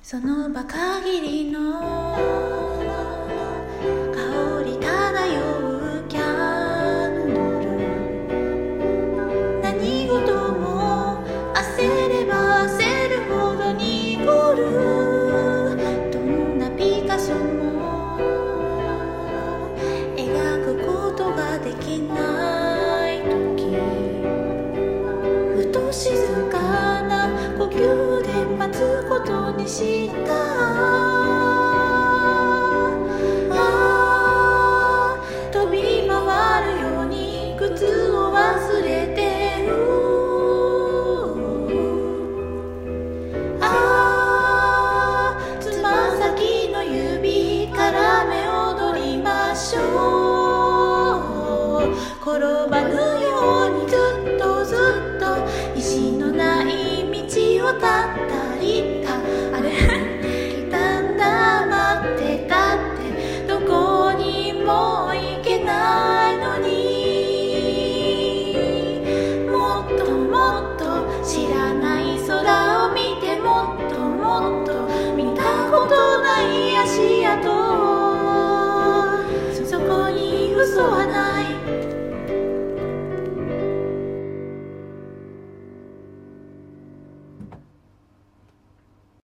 その場限りの香り漂うキャンドル、何事も焦れば焦るほど濁る、どんなピカソも描くことができない時、ふと静かな呼吸で待つことにした。